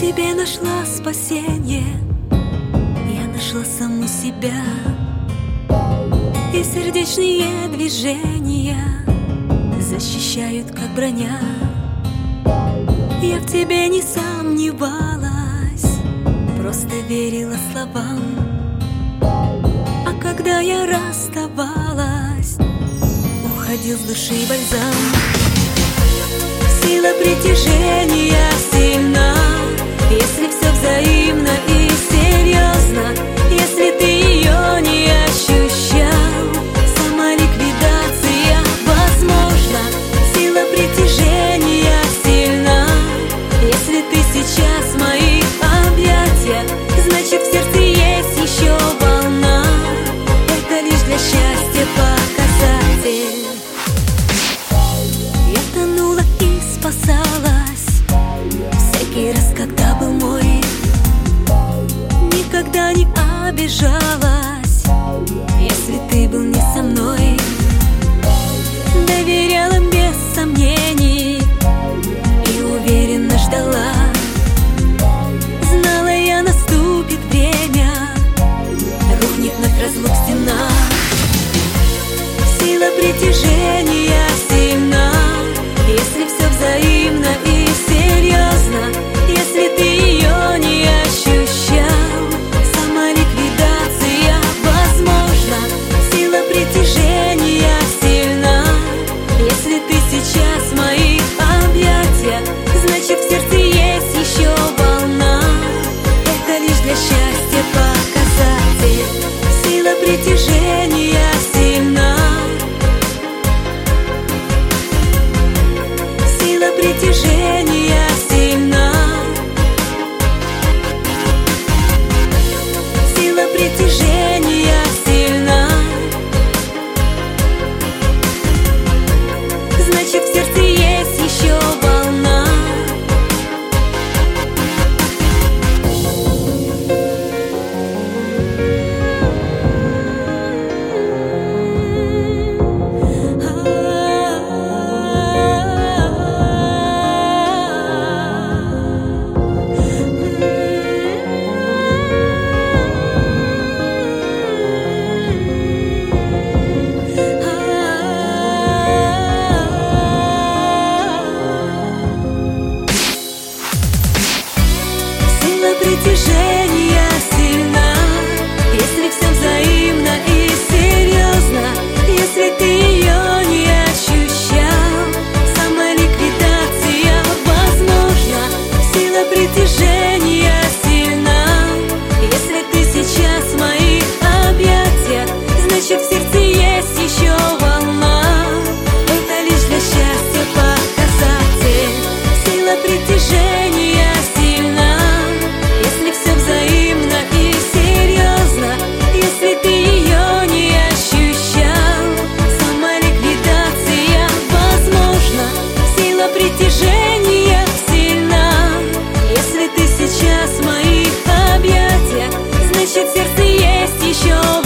тебе нашла спасение, я нашла саму себя. И сердечные движения защищают, как броня. Я в тебе не сомневалась, просто верила словам. А когда я расставалась, уходил с души бальзам. Сила притяжения сильна, если все взаимно и серьезно. Если ты ее не ощущал, самоликвидация возможна. Сила притяжения сильна, если ты сейчас в моих объятиях, значит в сердце есть еще волна. Это лишь для счастья показатель. Я тонула и спасалась всякий раз, когда был мой. Никогда не обижалась, если ты был не со мной. Доверяла без сомнений и уверенно ждала. Знала я, наступит время, рухнет вновь разлук стена. Сила притяжения сильна, если все взаимно и серьезно. Если ты ее не ощущал, самоликвидация возможна. Сила притяжения сильна, если ты сейчас в моих объятиях, значит в сердце есть еще волна. Это лишь для счастья показатель. Сила притяжения сильна, сила притяжения сильна, сила притяжения сильна, значит в сердце есть еще волна. Притяжение сильна, если все взаимно и серьезно. Если ты ее не ощущал, самоликвидация возможна. Сила притяжения сильна, если ты сейчас в моих объятиях, значит в сердце есть еще волна. Это лишь для счастья показатель. Сила притяжения сильна, если все взаимно и серьезно. Если ты ее не ощущал, самоликвидация возможна. Сила притяжения сильна, если ты сейчас в моих объятиях, значит в сердце есть еще